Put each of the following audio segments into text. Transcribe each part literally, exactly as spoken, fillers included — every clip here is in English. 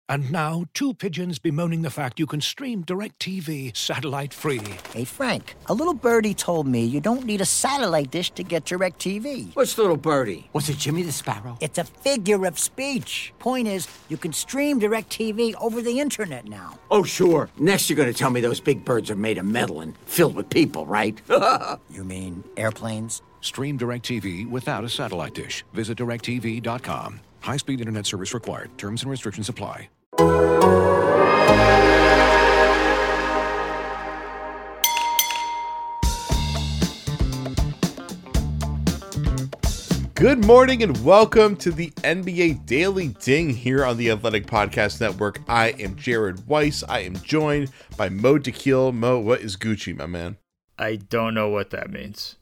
And now, two pigeons bemoaning the fact you can stream DirecTV satellite-free. Hey, Frank, a little birdie told me you don't need a satellite dish to get DirecTV. What's little birdie? Was it Jimmy the Sparrow? It's a figure of speech. Point is, you can stream DirecTV over the internet now. Oh, sure. Next you're going to tell me those big birds are made of metal and filled with people, right? You mean airplanes? Stream DirecTV without a satellite dish. Visit direct T V dot com. High-speed internet service required. Terms and restrictions apply. Good morning and welcome to the N B A Daily Ding here on the Athletic Podcast Network. I am Jared Weiss. I am joined by Mo Dakhil. Mo, what is Gucci, my man? I don't know what that means.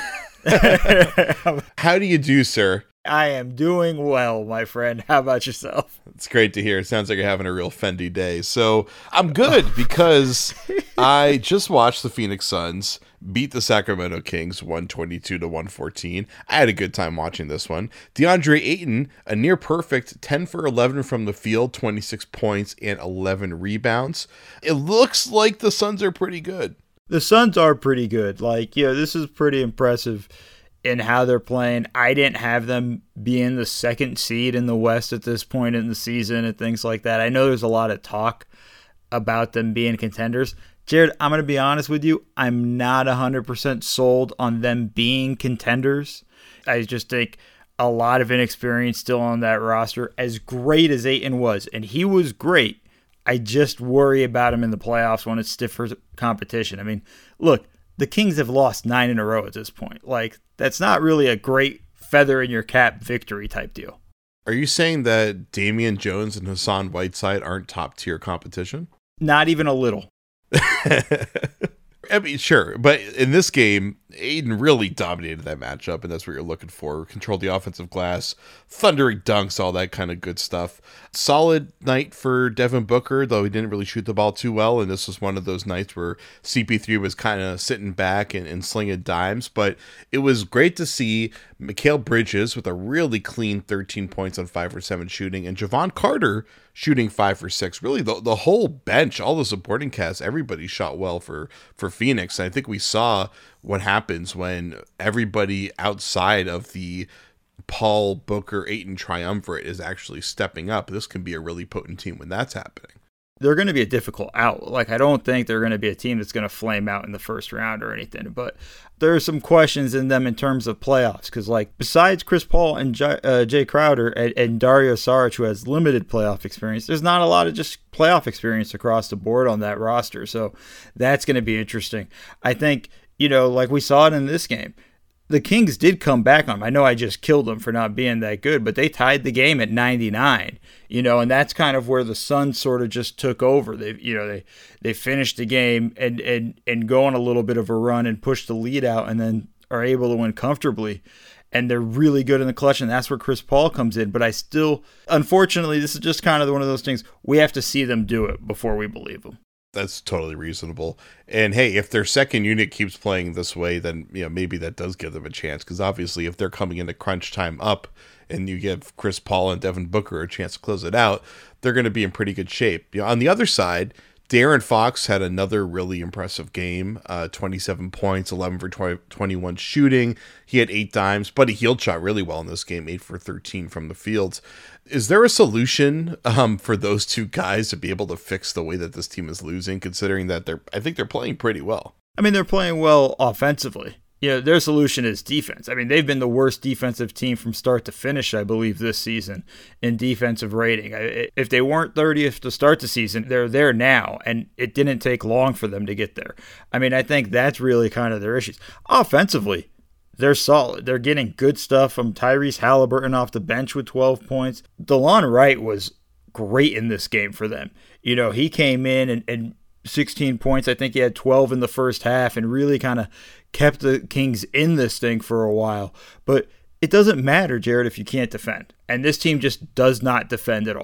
How do you do, sir? I am doing well, my friend. How about yourself? It's great to hear. It sounds like you're having a real Fendi day. So I'm good because I just watched the Phoenix Suns beat the Sacramento Kings one twenty-two to one fourteen. I had a good time watching this one. DeAndre Ayton, a near perfect ten for eleven from the field, twenty-six points and eleven rebounds. It looks like the Suns are pretty good. The Suns are pretty good. Like, you know, this is pretty impressive in how they're playing. I didn't have them being the second seed in the West at this point in the season and things like that. I know there's a lot of talk about them being contenders. Jared, I'm going to be honest with you. I'm not one hundred percent sold on them being contenders. I just think a lot of inexperience still on that roster. As great as Ayton was, and he was great, I just worry about him in the playoffs when it's stiffer competition. I mean, look, the Kings have lost nine in a row at this point. Like, that's not really a great feather in your cap victory type deal. Are you saying that Damian Jones and Hassan Whiteside aren't top tier competition? Not even a little. I mean, sure, but in this game, Ayton really dominated that matchup, and that's what you're looking for. Controlled the offensive glass, thundering dunks, all that kind of good stuff. Solid night for Devin Booker, though he didn't really shoot the ball too well, and this was one of those nights where C P three was kind of sitting back and, and slinging dimes, but it was great to see Mikal Bridges with a really clean thirteen points on five for seven shooting, and Javon Carter shooting five for six. Really, the, the whole bench, all the supporting cast, everybody shot well for, for Phoenix, and I think we saw what happens when everybody outside of the Paul, Booker, Ayton triumvirate is actually stepping up. This can be a really potent team when that's happening. They're going to be a difficult out. Like, I don't think they're going to be a team that's going to flame out in the first round or anything, but there are some questions in them in terms of playoffs. Because, like, besides Chris Paul and J- uh, Jay Crowder and, and Dario Saric, who has limited playoff experience, there's not a lot of just playoff experience across the board on that roster. So that's going to be interesting. I think, you know, like we saw it in this game, the Kings did come back on them. I know I just killed them for not being that good, but they tied the game at ninety-nine, you know, and that's kind of where the Suns sort of just took over. They, you know, they, they finished the game and, and, and go on a little bit of a run and push the lead out and then are able to win comfortably. And they're really good in the clutch, and that's where Chris Paul comes in. But I still, unfortunately, this is just kind of one of those things. We have to see them do it before we believe them. That's totally reasonable. And hey, if their second unit keeps playing this way, then, you know, maybe that does give them a chance. Because obviously, if they're coming into crunch time up and you give Chris Paul and Devin Booker a chance to close it out, they're going to be in pretty good shape. You know, on the other side, De'Aaron Fox had another really impressive game, uh, twenty-seven points, eleven for twenty-one shooting. He had eight dimes, but he Hield shot really well in this game, eight for thirteen from the field. Is there a solution um, for those two guys to be able to fix the way that this team is losing, considering that they're, I think they're playing pretty well? I mean, they're playing well offensively. You know, their solution is defense. I mean, they've been the worst defensive team from start to finish, I believe, this season in defensive rating. If they weren't thirtieth to start the season, they're there now, and it didn't take long for them to get there. I mean, I think that's really kind of their issues. Offensively, they're solid. They're getting good stuff from Tyrese Halliburton off the bench with twelve points. DeLon Wright was great in this game for them. You know, he came in and, and sixteen points. I think he had twelve in the first half and really kind of kept the Kings in this thing for a while. But it doesn't matter, Jared, if you can't defend. And this team just does not defend at all.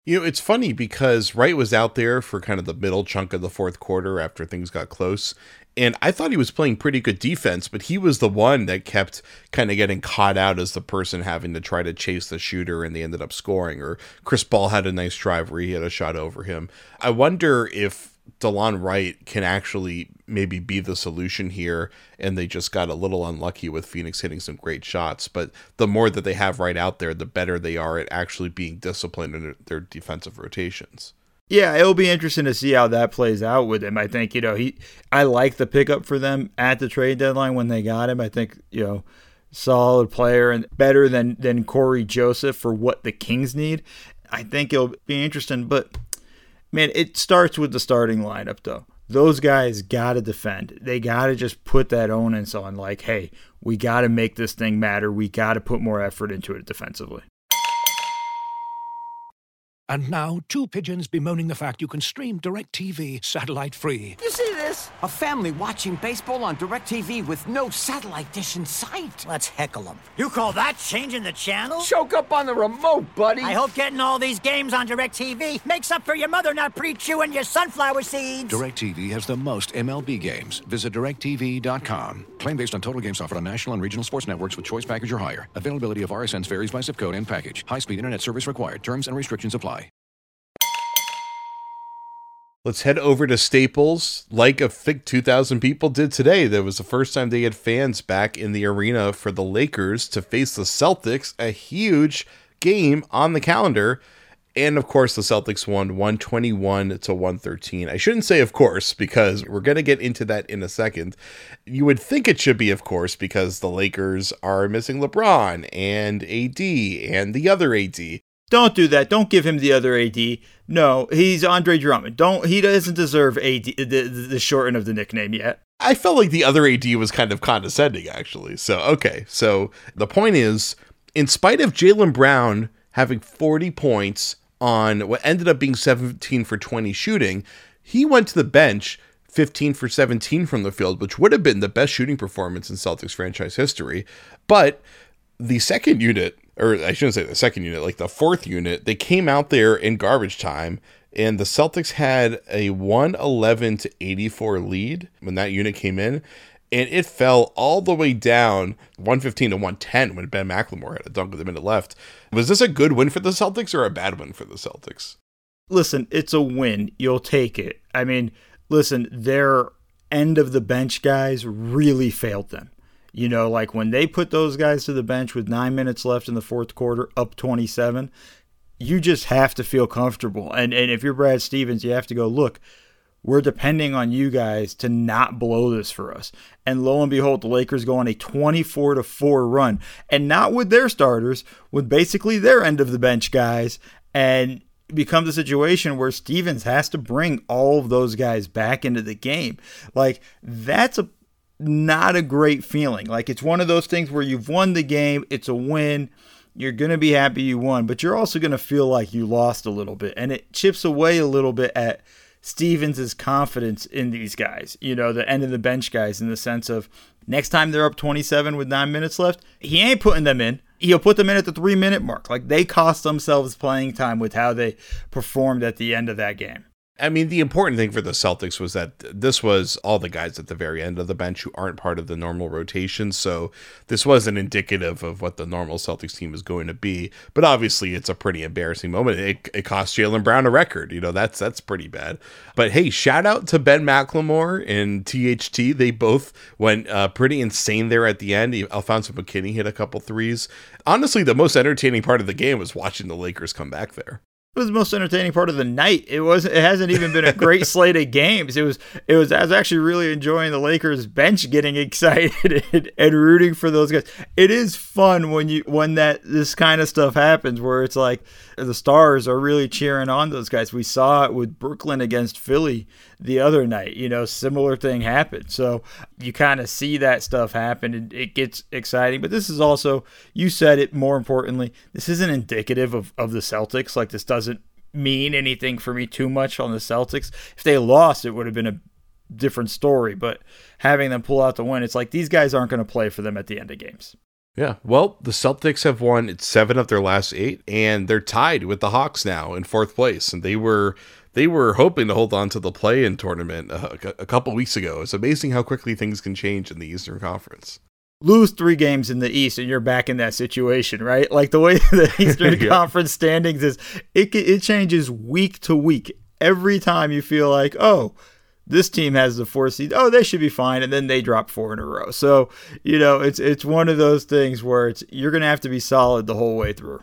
You know, it's funny because Wright was out there for kind of the middle chunk of the fourth quarter after things got close. And I thought he was playing pretty good defense, but he was the one that kept kind of getting caught out as the person having to try to chase the shooter, and they ended up scoring. Or Chris Paul had a nice drive where he had a shot over him. I wonder if DeLon Wright can actually maybe be the solution here, and they just got a little unlucky with Phoenix hitting some great shots. But the more that they have Wright out there, the better they are at actually being disciplined in their defensive rotations. Yeah, it'll be interesting to see how that plays out with him. I think, you know, he I like the pickup for them at the trade deadline when they got him. I think, you know, solid player and better than than Corey Joseph for what the Kings need. I think it'll be interesting, but man, it starts with the starting lineup, though. Those guys got to defend. They got to just put that onus on, like, hey, we got to make this thing matter. We got to put more effort into it defensively. And now, two pigeons bemoaning the fact you can stream DirecTV satellite-free. You see this? A family watching baseball on DirecTV with no satellite dish in sight. Let's heckle them. You call that changing the channel? Choke up on the remote, buddy. I hope getting all these games on DirecTV makes up for your mother not pre-chewing your sunflower seeds. DirecTV has the most M L B games. Visit direct T V dot com. Claim based on total games offered on national and regional sports networks with choice package or higher. Availability of R S Ns varies by zip code and package. High-speed internet service required. Terms and restrictions apply. Let's head over to Staples, like I think two thousand people did today. That was the first time they had fans back in the arena for the Lakers to face the Celtics, a huge game on the calendar. And of course, the Celtics won one twenty-one to one thirteen. I shouldn't say of course, because we're going to get into that in a second. You would think it should be of course, because the Lakers are missing LeBron and A D and the other A D. Don't do that. Don't give him the other A D. No, he's Andre Drummond. Don't. He doesn't deserve A D, the, the, the shorten of the nickname yet. I felt like the other A D was kind of condescending, actually. So, okay. So the point is, in spite of Jaylen Brown having forty points on what ended up being seventeen for twenty shooting, he went to the bench fifteen for seventeen from the field, which would have been the best shooting performance in Celtics franchise history. But the second unit, or I shouldn't say the second unit, like the fourth unit, they came out there in garbage time, and the Celtics had a one eleven to eighty-four lead when that unit came in, and it fell all the way down one fifteen to one ten when Ben McLemore had a dunk with a minute left. Was this a good win for the Celtics or a bad win for the Celtics? Listen, it's a win. You'll take it. I mean, listen, their end of the bench guys really failed them. You know, like when they put those guys to the bench with nine minutes left in the fourth quarter, up twenty-seven, you just have to feel comfortable. And and if you're Brad Stevens, you have to go, look, we're depending on you guys to not blow this for us. And lo and behold, the Lakers go on a twenty-four to four run. And not with their starters, with basically their end of the bench guys. And it becomes a situation where Stevens has to bring all of those guys back into the game. Like, that's a not a great feeling. Like, it's one of those things where you've won the game, it's a win, you're going to be happy you won, but you're also going to feel like you lost a little bit, and it chips away a little bit at Stevens' confidence in these guys, you know, the end of the bench guys, in the sense of next time they're up twenty-seven with nine minutes left, he ain't putting them in. He'll put them in at the three minute mark. Like, they cost themselves playing time with how they performed at the end of that game. I mean, the important thing for the Celtics was that this was all the guys at the very end of the bench who aren't part of the normal rotation. So this wasn't indicative of what the normal Celtics team is going to be. But obviously, it's a pretty embarrassing moment. It, it cost Jaylen Brown a record. You know, that's that's pretty bad. But hey, shout out to Ben McLemore and T H T. They both went uh, pretty insane there at the end. Alfonso McKinney hit a couple threes. Honestly, the most entertaining part of the game was watching the Lakers come back there. It was the most entertaining part of the night. It was. It hasn't even been a great slate of games. It was. It was. I was actually really enjoying the Lakers bench getting excited and, and rooting for those guys. It is fun when you when that this kind of stuff happens, where it's like the stars are really cheering on those guys. We saw it with Brooklyn against Philly the other night. You know, similar thing happened. So you kind of see that stuff happen, and it gets exciting. But this is also, you said it, more importantly, this isn't indicative of, of the Celtics. Like, this doesn't mean anything for me too much on the Celtics. If they lost, it would have been a different story. But having them pull out the win, it's like these guys aren't going to play for them at the end of games. Yeah, well, the Celtics have won seven of their last eight, and they're tied with the Hawks now in fourth place. And they were they were hoping to hold on to the play-in tournament a, a couple weeks ago. It's amazing how quickly things can change in the Eastern Conference. Lose three games in the East, and you're back in that situation, right? Like the way the Eastern yeah. Conference standings is, it it changes week to week. Every time you feel like, oh, this team has the four seed. Oh, they should be fine, and then they drop four in a row. So, you know, it's it's one of those things where it's you're going to have to be solid the whole way through.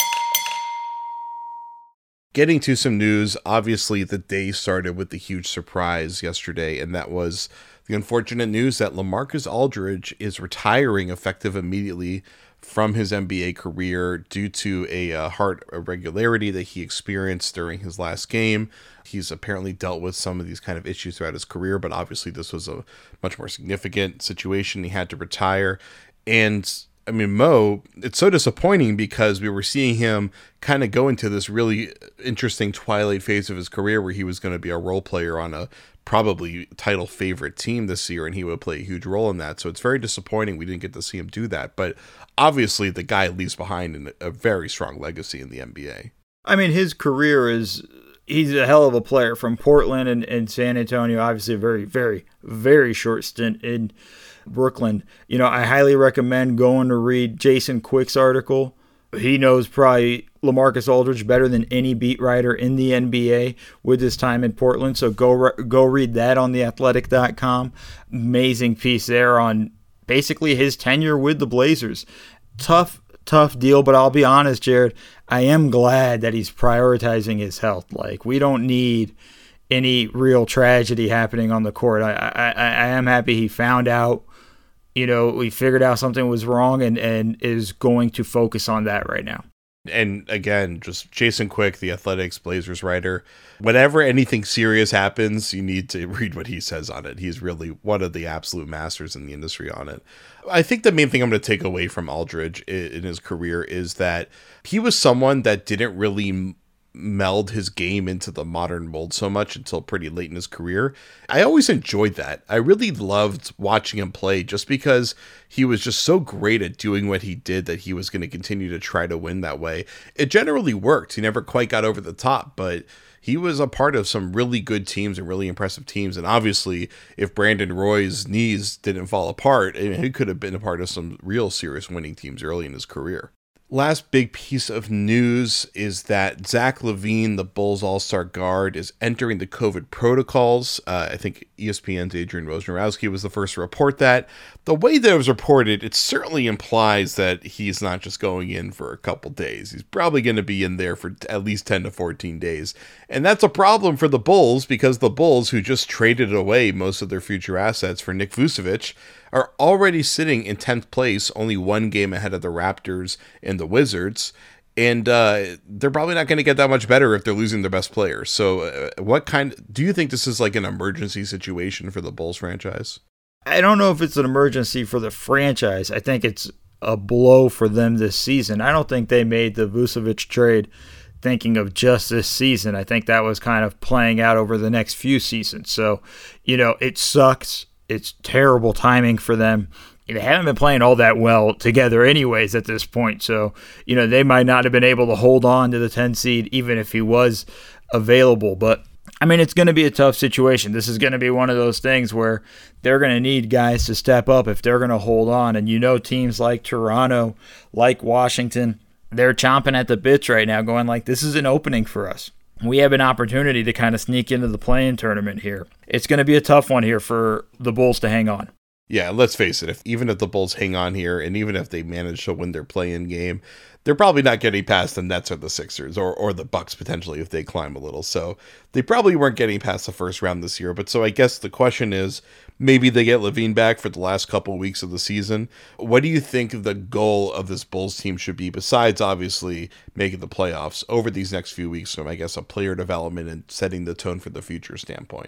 Getting to some news, obviously the day started with the huge surprise yesterday, and that was the unfortunate news that LaMarcus Aldridge is retiring effective immediately from his N B A career due to a uh, heart irregularity that he experienced during his last game. He's apparently dealt with some of these kind of issues throughout his career, but obviously this was a much more significant situation. He had to retire. And I mean, Mo, it's so disappointing because we were seeing him kind of go into this really interesting twilight phase of his career where he was going to be a role player on a probably title favorite team this year, and he would play a huge role in that. So it's very disappointing we didn't get to see him do that. But obviously the guy leaves behind a very strong legacy in the N B A. I mean, his career is, he's a hell of a player from Portland and, and San Antonio, obviously a very, very, very short stint in Brooklyn. You know, I highly recommend going to read Jason Quick's article. He knows probably LaMarcus Aldridge better than any beat writer in the N B A with his time in Portland. So go re- go read that on the athletic dot com. Amazing piece there on basically his tenure with the Blazers. Tough, tough deal, but I'll be honest, Jared, I am glad that he's prioritizing his health. Like, we don't need any real tragedy happening on the court. I I, I am happy he found out, you know, we figured out something was wrong and, and is going to focus on that right now. And again, just Jason Quick, the Athletics Blazers writer, whenever anything serious happens, you need to read what he says on it. He's really one of the absolute masters in the industry on it. I think the main thing I'm going to take away from Aldridge in his career is that he was someone that didn't really meld his game into the modern mold so much until pretty late in his career. I always enjoyed that. I really loved watching him play just because he was just so great at doing what he did that he was going to continue to try to win that way. It generally worked. He never quite got over the top, but he was a part of some really good teams and really impressive teams. And obviously, if Brandon Roy's knees didn't fall apart, he could have been a part of some real serious winning teams early in his career. Last big piece of news is that Zach LaVine, the Bulls all-star guard, is entering the COVID protocols. Uh, I think E S P N's Adrian Wojnarowski was the first to report that. The way that it was reported, it certainly implies that he's not just going in for a couple days. He's probably going to be in there for at least ten to fourteen days. And that's a problem for the Bulls because the Bulls, who just traded away most of their future assets for Nick Vucevic, are already sitting in tenth place, only one game ahead of the Raptors and the Wizards. And uh, they're probably not going to get that much better if they're losing their best player. So uh, what kind, do you think this is like an emergency situation for the Bulls franchise? I don't know if it's an emergency for the franchise. I think it's a blow for them this season. I don't think they made the Vucevic trade thinking of just this season. I think that was kind of playing out over the next few seasons. So, you know, it sucks. It's terrible timing for them. They haven't been playing all that well together anyways at this point. So, you know, they might not have been able to hold on to the ten seed even if he was available. But, I mean, it's going to be a tough situation. This is going to be one of those things where they're going to need guys to step up if they're going to hold on. And you know, teams like Toronto, like Washington, they're chomping at the bits right now going like, this is an opening for us. We have an opportunity to kind of sneak into the play-in tournament here. It's going to be a tough one here for the Bulls to hang on. Yeah, let's face it. If even if the Bulls hang on here, and even if they manage to win their play-in game, they're probably not getting past the Nets or the Sixers or or the Bucks potentially if they climb a little. So they probably weren't getting past the first round this year. But so I guess the question is, maybe they get LaVine back for the last couple of weeks of the season. What do you think the goal of this Bulls team should be, besides obviously making the playoffs over these next few weeks from, I guess, a player development and setting the tone for the future standpoint?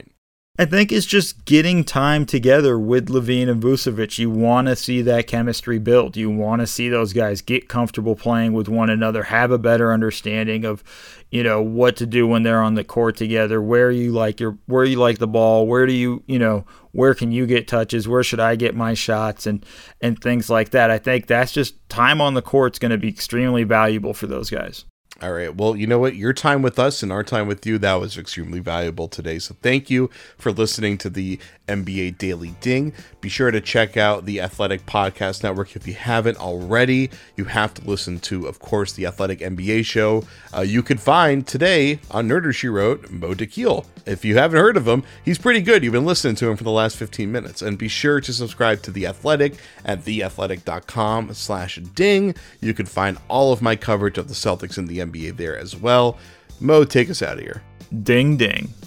I think it's just getting time together with LaVine and Vucevic. You want to see that chemistry build. You want to see those guys get comfortable playing with one another, have a better understanding of, you know, what to do when they're on the court together, where you like your, where you like the ball, where do you, you know, where can you get touches, where should I get my shots, and and things like that. I think that's just time on the court's going to be extremely valuable for those guys. All right. Well, you know what? Your time with us and our time with you, that was extremely valuable today. So thank you for listening to the N B A Daily Ding. Be sure to check out the Athletic Podcast Network if you haven't already. You have to listen to, of course, the Athletic N B A Show. Uh, you can find today on Nerder She Wrote, Mo Dakhil. If you haven't heard of him, he's pretty good. You've been listening to him for the last fifteen minutes. And be sure to subscribe to The Athletic at theathletic.com slash ding. You can find all of my coverage of the Celtics and the N B A there as well. Mo, take us out of here. Ding, ding.